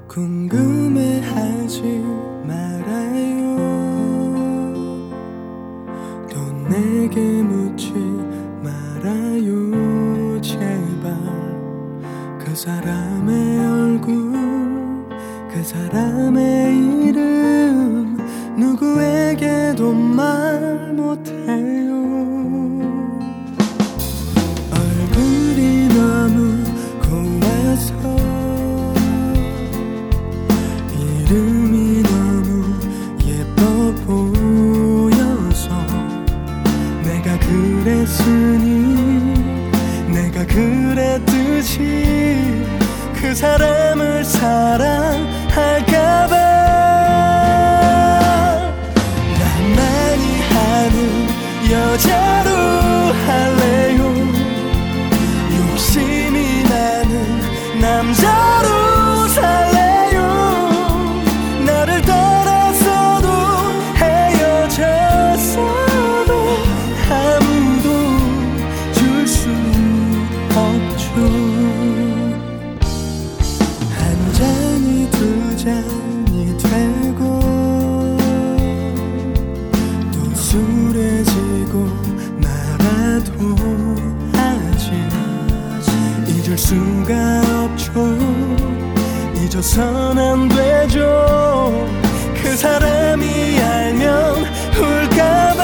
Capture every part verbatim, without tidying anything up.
궁금해하지 말아요. 또 내게 묻지 말아요. 제발 그 사람의 얼굴, 그 사람의 이름 누구에게도 말 못해요. 얼굴이 너무 고와서, 이름이 너무 예뻐 보여서, 내가 그랬으니 내가 그랬듯이 그 사람을 사랑할까봐 나만이 하는 여자로 할래요. 욕심이 많은 남자로 살래요. 나를 떠나서도 헤어졌어도 아무도 줄 수 없죠. 한 잔이 두 잔이 되고 또 술해지고 말아도 하지 잊을 수가 없죠. 잊어선 안 되죠. 그 사람이 알면 울까봐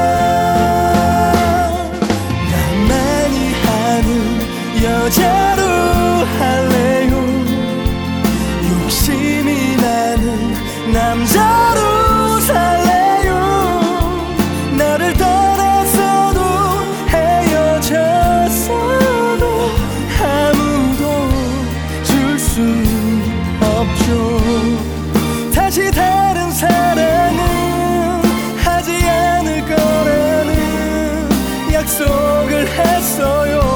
나만이 하는 여자로 할래요. 욕심이 많은 남자로 살래요. 나를 떠나서도 헤어졌어도 아무도 줄 수 없죠. 다시 다른 사랑은 하지 않을 거라는 약속을 했어요.